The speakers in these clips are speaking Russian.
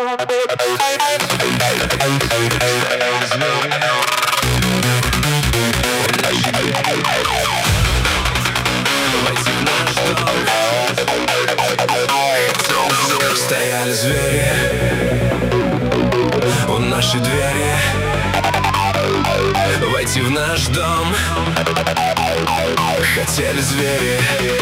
Стояли звери у нашей двери, войти в наш дом хотели звери.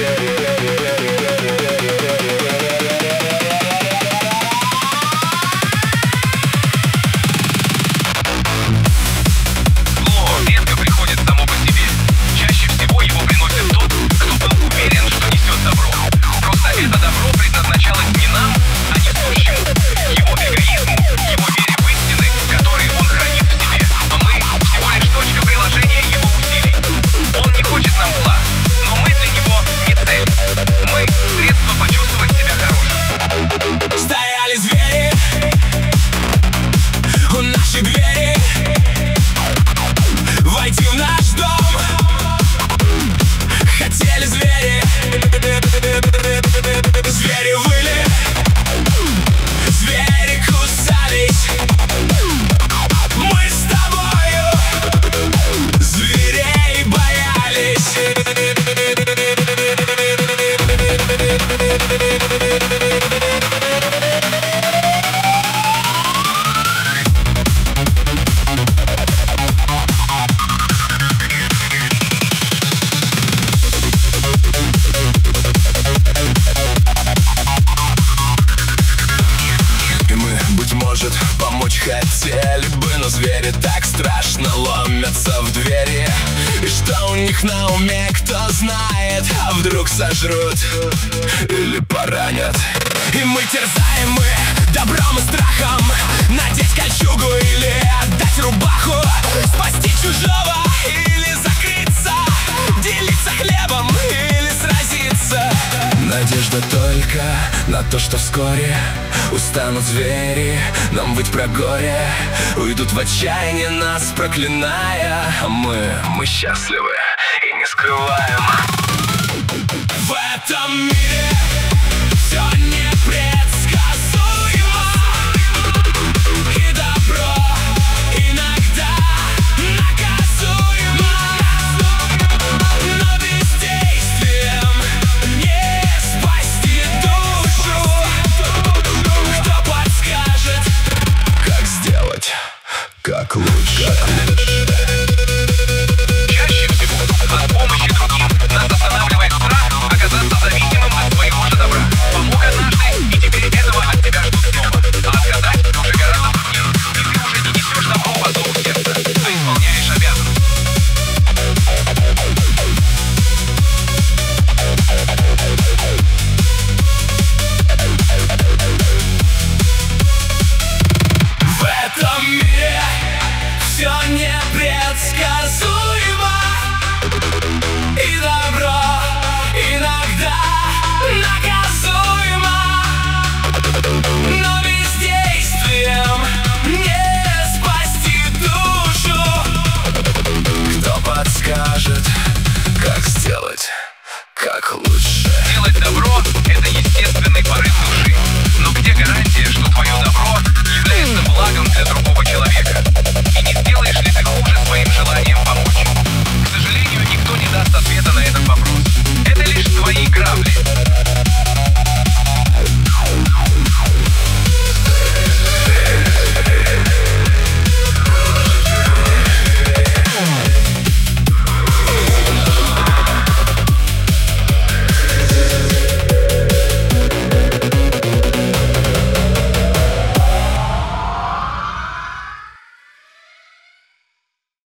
Помочь хотели бы, но звери так страшно ломятся в двери. И что у них на уме, кто знает? А вдруг сожрут или поранят? И мы терзаем добром и страхом, надеть кольчугу или отдать рубаху, спасти чужого или закрыться, делиться хлебом или сразиться. Надежда только на то, что вскоре устанут звери нам выть про горе, уйдут в отчаяние, нас проклиная. А мы счастливы и не скрываем. В этом мире